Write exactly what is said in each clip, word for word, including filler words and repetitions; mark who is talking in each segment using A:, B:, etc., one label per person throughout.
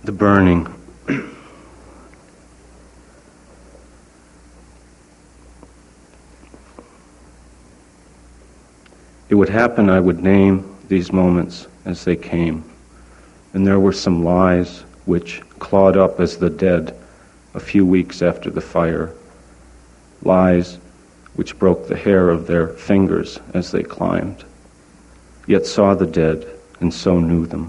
A: The burning. It would happen I would name these moments as they came, and there were some lies which clawed up as the dead a few weeks after the fire, lies which broke the hair of their fingers as they climbed, yet saw the dead and so knew them.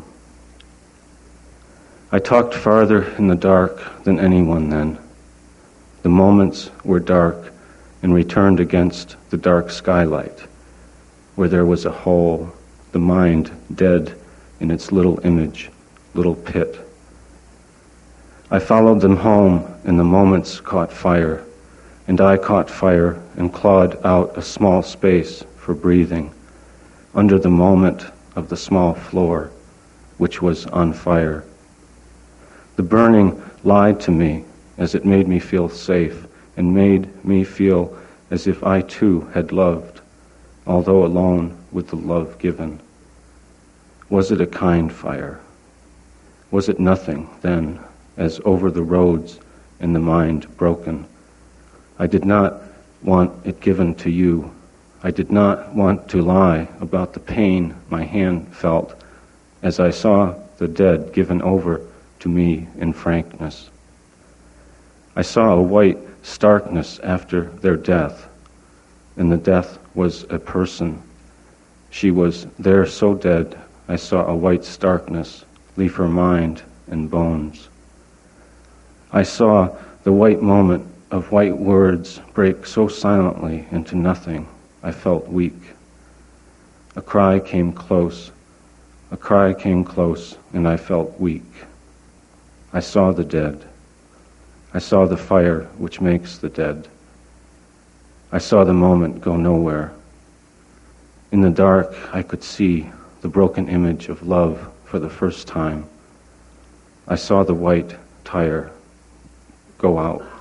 A: I talked farther in the dark than anyone then. The moments were dark and returned against the dark skylight, where there was a hole, the mind dead in its little image, little pit. I followed them home, and the moments caught fire, and I caught fire and clawed out a small space for breathing under the moment of the small floor, which was on fire. The burning lied to me as it made me feel safe and made me feel as if I too had loved, although alone with the love given. Was it a kind fire? Was it nothing then, as over the roads and the mind broken? I did not want it given to you. I did not want to lie about the pain my hand felt as I saw the dead given over to me in frankness. I saw a white starkness after their death, and the death was a person. She was there so dead, I saw a white starkness leave her mind and bones. I saw the white moment of white words break so silently into nothing, I felt weak. A cry came close, a cry came close, and I felt weak. I saw the dead. I saw the fire which makes the dead. I saw the moment go nowhere. In the dark, I could see the broken image of love for the first time. I saw the white tire go out.